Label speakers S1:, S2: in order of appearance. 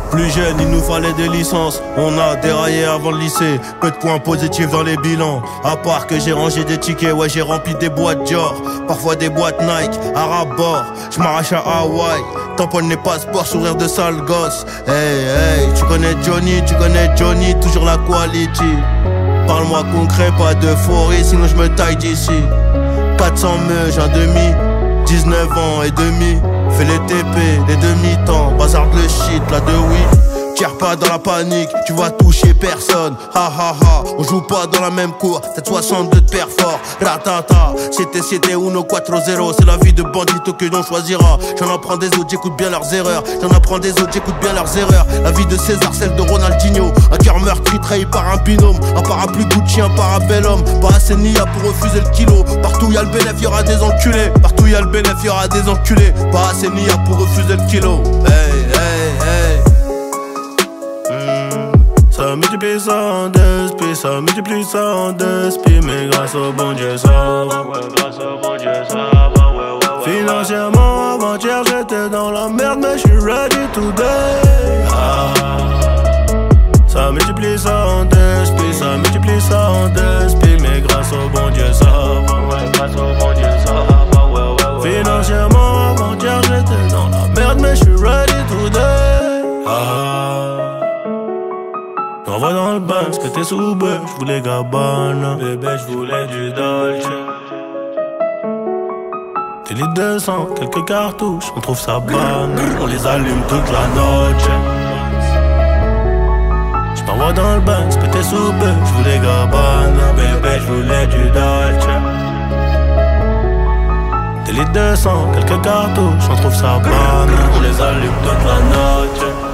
S1: Plus jeune, il nous fallait des licences. On a déraillé avant le lycée. Peu de points positifs dans les bilans. À part que j'ai rangé des tickets, ouais, j'ai rempli des boîtes Dior. Parfois des boîtes Nike, à rabord. J'm'arrache à Hawaï. Tamponne les passeports, sourire de sale gosse. Hey, hey, tu connais Johnny, toujours la quality. Parle-moi concret, pas d'euphorie, sinon j'me taille d'ici. 400 meuges, un demi, 19 ans et demi. Fais les TP, les demi-temps, bazarde le shit, la de oui. Tire pas dans la panique, tu vas toucher personne. Ha ha ha, on joue pas dans la même cour. 762 de perfort, ratata. C'était 1-4-0, c'est la vie de bandito que l'on choisira. J'en apprends des autres, j'écoute bien leurs erreurs. J'en apprends des autres, j'écoute bien leurs erreurs. La vie de César, celle de Ronaldinho. Un cœur meurtri, trahi par un binôme. Un parapluie Gucci, un parabellum. Pas assez nia pour refuser le kilo. Partout y'a le bénéf, y'aura des enculés. Partout y'a le bénéf, y'aura des enculés. Pas assez nia pour refuser le kilo. Hey, hey, hey.
S2: Ça multiplie ça en deux spies, ça multiplie ça en deux spies. Mais grâce au bon Dieu ça va, ouais, grâce au bon Dieu ça va, ouais, ouais. Financièrement avant-hier j'étais dans la merde, mais j'suis ready today. Ça multiplie ça en deux spies, ça multiplie ça en deux spies. Mais grâce au bon Dieu ça va, ouais, grâce au bon Dieu ça va, ouais, ouais, ouais. Financièrement avant-hier j'étais dans la merde, mais j'suis ready today. J'envoie dans le bain, que t'es sous bœuf, j'voulais Gabbana. Bébé, j'voulais du Dolce. Des litres de sang, quelques cartouches, on trouve ça banne. On les allume toute la noche. J'm'envoie dans le bain, que t'es sous bœuf, j'voulais Gabbana. Bébé, j'voulais du Dolce. Des litres de sang, quelques cartouches, on trouve ça banne. On les allume toute la noche.